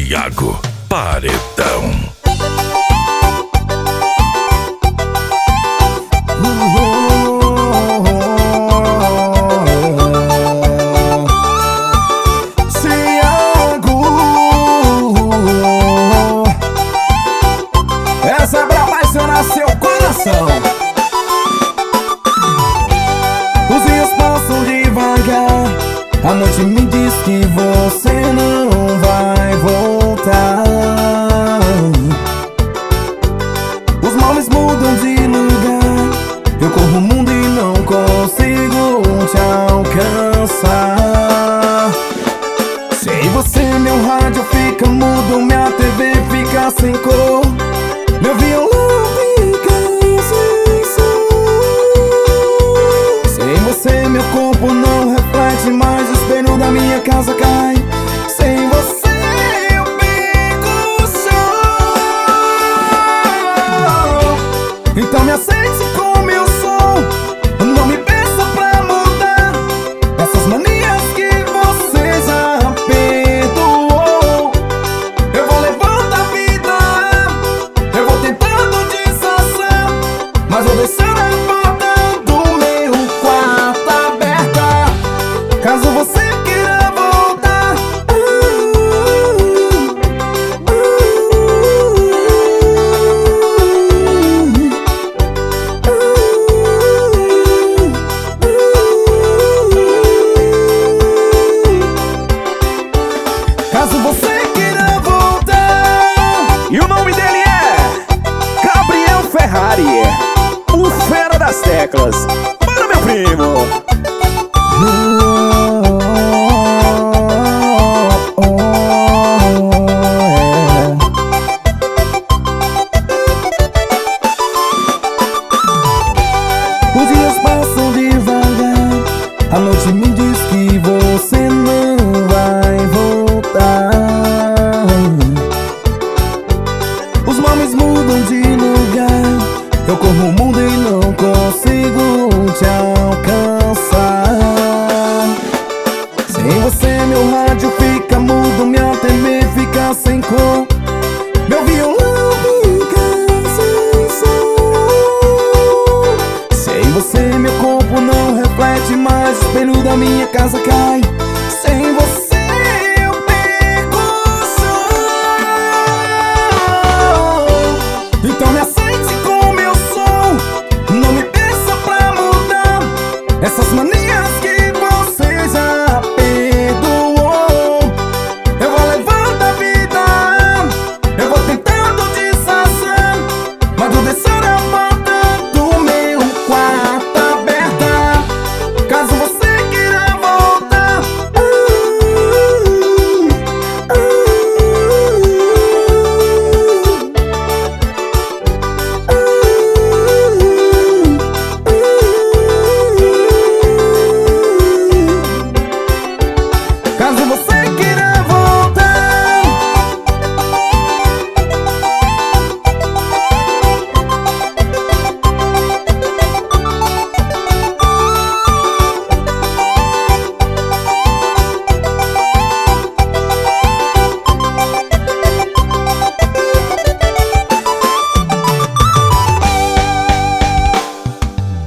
Thiago Paredão. Essa é pra apaixonar seu coração. Os dias passam devagar. A noite me diz que você não vai voltar. Os mares mudam de lugar. Eu corro o mundo e não consigo te alcançar. Sem você meu rádio fica mudo, minha TV fica sem cor, meu violão fica sem som. Sem você meu corpo não reflete mais, o espelho da minha casa cai. Sem você eu fico só. Então me aceite como eu sou, não me peça pra mudar essas manias que você já perdoou. Eu vou levando a vida, eu vou tentando desassar, mas vou deixando a porta do meu quarto aberta, caso você queira voltar. Caso você queira voltar. E o nome dele é Gabriel Ferrari, o fera das teclas. Para meu primo. Os dias passam devagar. A noite me diz que você não vai voltar. Os nomes mudam de lugar. Eu corro o mundo e não consigo te alcançar. Sem você meu rádio fica mudo, minha TV fica sem cor, meu violão fica sem som. Sem você meu corpo não reflete mais, o espelho da minha casa cai.